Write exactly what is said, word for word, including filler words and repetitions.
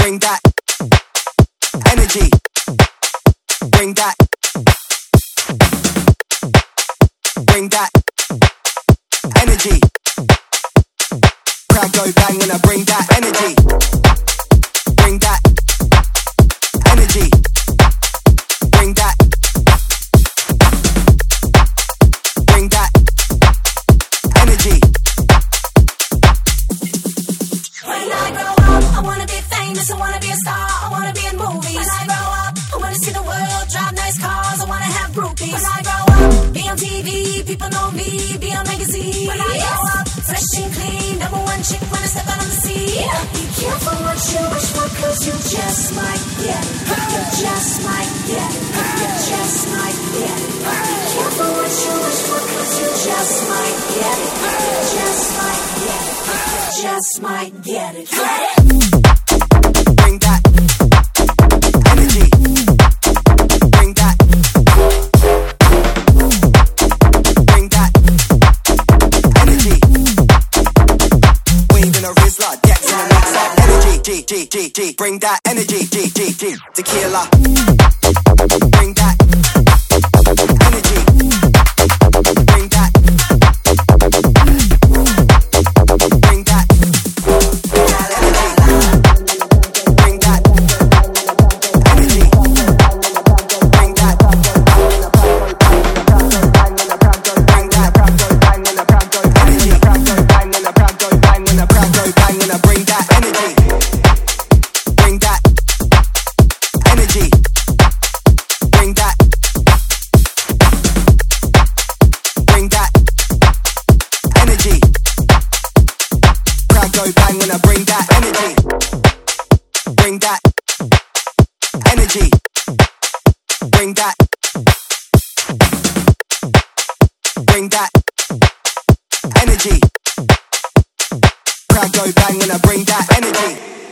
bring that energy, bring that, bring that energy. Crowd go bang when I bring that energy, bring that energy, bring that, bring that energy. When I grow up, I wanna be famous, I wanna be a star, I wanna be in movies. When I grow up, I wanna see the world, drive nice cars, I wanna have groupies. When I grow up, be on T V, people know me, be on magazine. When I grow up, fresh and clean, number one chick when I step out on the scene. Be careful what you wish for, cause you just might get it. You just might get it. You just might get it. Be careful what you wish for, cause you just might get it. You just might get it. You just might get it. Get it. Bring that energy, bring that, bring that energy. Waving a Rizla, Dex in the next side. Energy, G, G, G, G. Bring that energy, G, G, G. Tequila. Bring that energy, bring that, bring that go bang when I bring that energy, bring that energy, bring that, bring that energy. Crowd go bang when I bring that energy.